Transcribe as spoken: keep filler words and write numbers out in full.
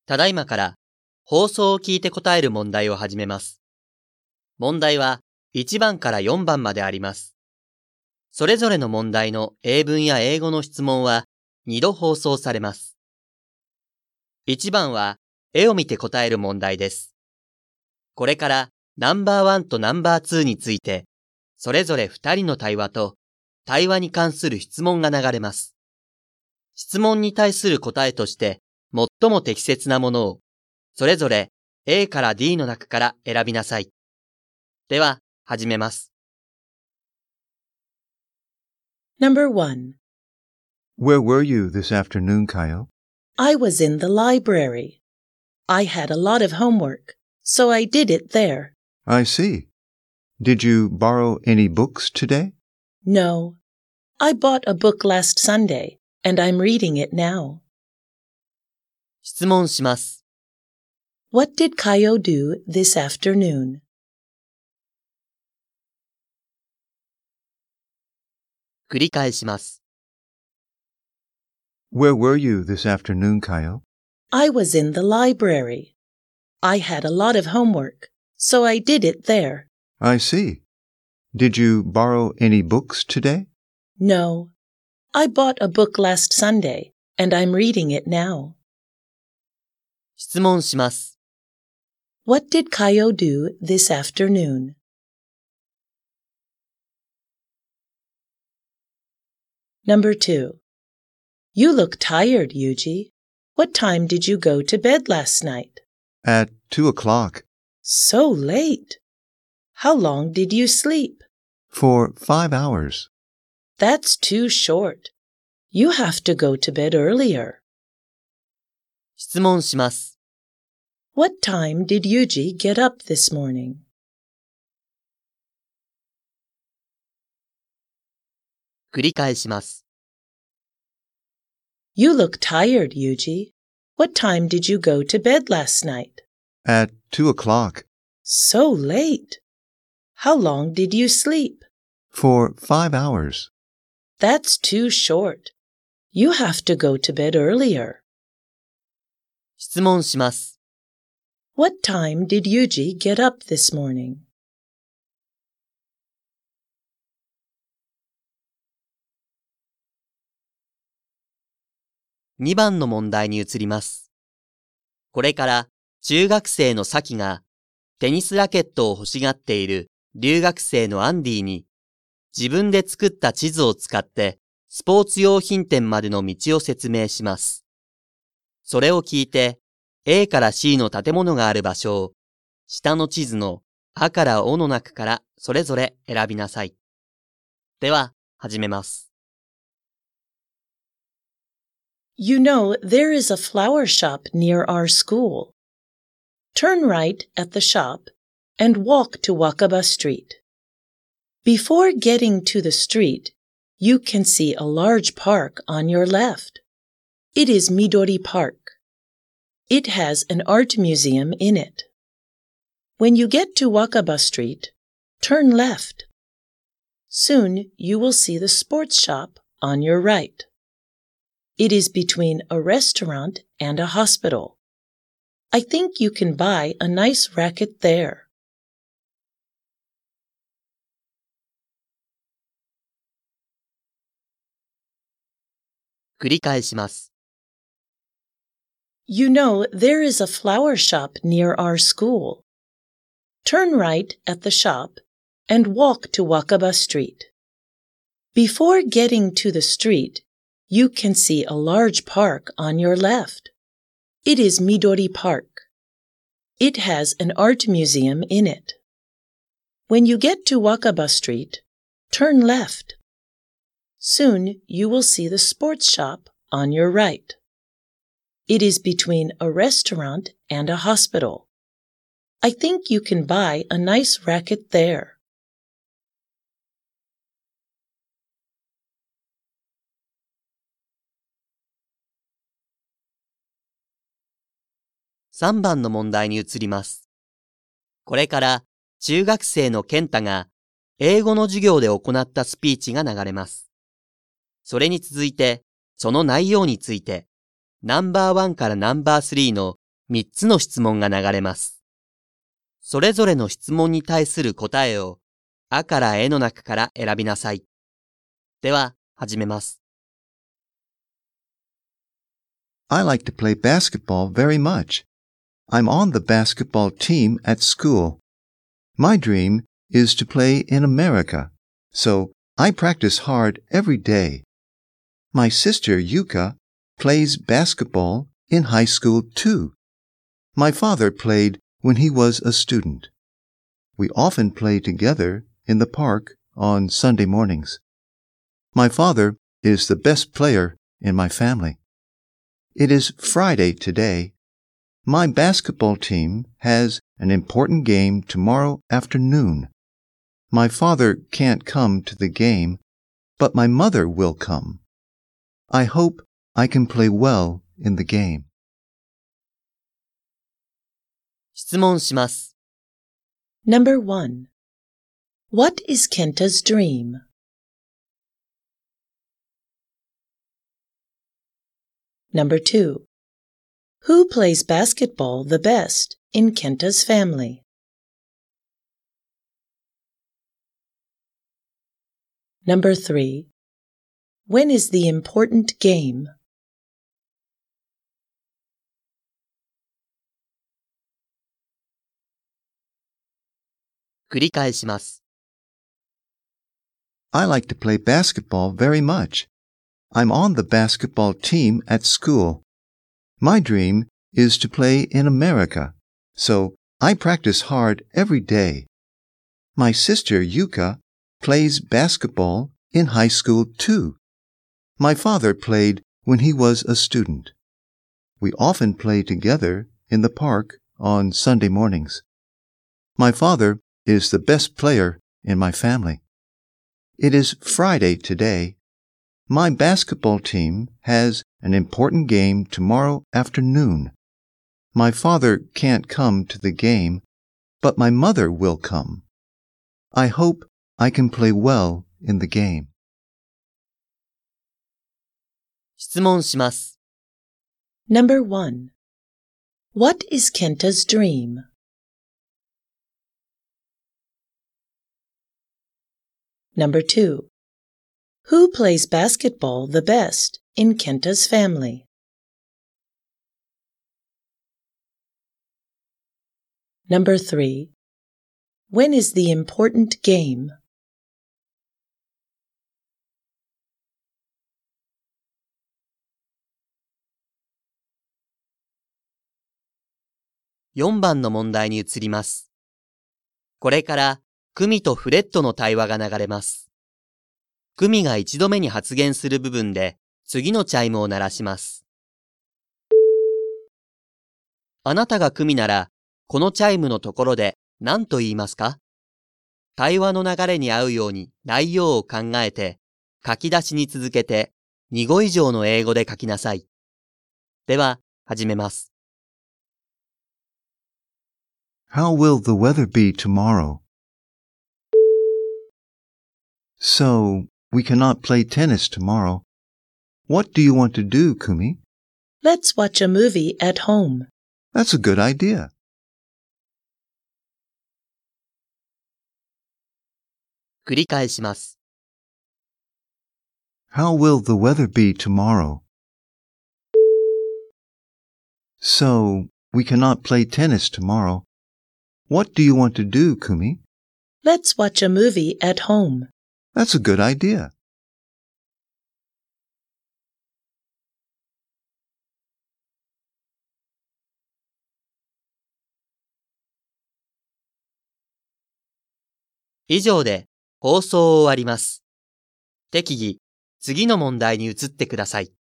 ただいまから放送を聞いて答える問題を始めます。問題はいちばんからよんばんまであります。それぞれの問題の英文や英語の質問はにど放送されます。いちばんは絵を見て答える問題です。これからナンバーワンとナンバーツーについて、それぞれふたりの対話と対話に関する質問が流れます。質問に対する答えとして最も適切なものをそれぞれ A から D の中から選びなさい。では、始めます。 Number one. Where were you this afternoon, Kyle? I was in the library. I had a lot of homework, so I did it there. I see. Did you borrow any books today? No. I bought a book last Sunday, and I'm reading it now. 質問します。 What did Kayo do this afternoon? 繰り返します。 Where were you this afternoon, Kyle? I was in the library. I had a lot of homework, so I did it there. I see. Did you borrow any books today? No. I bought a book last Sunday, and I'm reading it now. 質問します。 What did Kayo do this afternoon? Number two. You look tired, Yuji. What time did you go to bed last night? At two o'clock. So late. How long did you sleep? For five hours. That's too short. You have to go to bed earlier. 質問します。 What time did Yuji get up this morning? 繰り返します。 You look tired, Yuji. What time did you go to bed last night? At two o'clock. So late. How long did you sleep? For five hours. That's too short. You have to go to bed earlier. 質問します。 What time did Yuji get up this morning? にばんの問題に移ります。これから中学生のサキがテニスラケットを欲しがっている留学生のアンディに自分で作った地図を使ってスポーツ用品店までの道を説明します。それを聞いて A から C の建物がある場所を下の地図のあからおの中からそれぞれ選びなさい。では、始めます。 You know, there is a flower shop near our school. Turn right at the shop and walk to Wakaba Street. Before getting to the street, you can see a large park on your left. It is Midori Park. It has an art museum in it. When you get to Wakaba Street, turn left. Soon you will see the sports shop on your right. It is between a restaurant and a hospital. I think you can buy a nice racket there. 「繰り返します。 You know, there is a flower shop near our school. Turn right at the shop and walk to Wakaba Street. Before getting to the street, you can see a large park on your left. It is Midori Park. It has an art museum in it. When you get to Wakaba Street, turn left. Soon you will see the sports shop on your right. It is between a restaurant and a hospital. I think you can buy a nice racket there. 「さんばんの問題に移ります。これから中学生のケンタが英語の授業で行ったスピーチが流れます。それに続いて、その内容について、ナンバーワンからナンバースリーのみっつの質問が流れます。それぞれの質問に対する答えを、あからえの中から選びなさい。では、始めます。 I like to play basketball very much. I'm on the basketball team at school. My dream is to play in America, so I practice hard every day. My sister Yuka plays basketball in high school too. My father played when he was a student. We often play together in the park on Sunday mornings. My father is the best player in my family. It is Friday today. My basketball team has an important game tomorrow afternoon. My father can't come to the game, but my mother will come. I hope I can play well in the game. 質問します。 Number one. What is Kenta's dream? Number two. Who plays basketball the best in Kenta's family? Number three. When is the important game? "繰り返します。 I like to play basketball very much. I'm on the basketball team at school. My dream is to play in America, so I practice hard every day. My sister Yuka plays basketball in high school too. My father played when he was a student. We often play together in the park on Sunday mornings. My father is the best player in my family. It is Friday today. My basketball team has an important game tomorrow afternoon. My father can't come to the game, but my mother will come. I hope I can play well in the game." 質問します。 Number one. What is Kenta's dream? Number two. Who plays basketball the best in Kenta's family? Number three. When is the important game? よんばんの問題に移ります。これから、クミとフレッドの対話が流れます。クミが一度目に発言する部分で、次のチャイムを鳴らします。あなたがクミなら、このチャイムのところで何と言いますか？対話の流れに合うように内容を考えて、書き出しに続けて、に語以上の英語で書きなさい。では、始めます。 How will the weather be tomorrow? So, we cannot play tennis tomorrow. What do you want to do, Kumi? Let's watch a movie at home. That's a good idea. 繰り返します。 How will the weather be tomorrow? So, we cannot play tennis tomorrow. What do you want to do, Kumi? Let's watch a movie at home. That's a good idea. 以上で放送を終わります。適宜、次の問題に移ってください。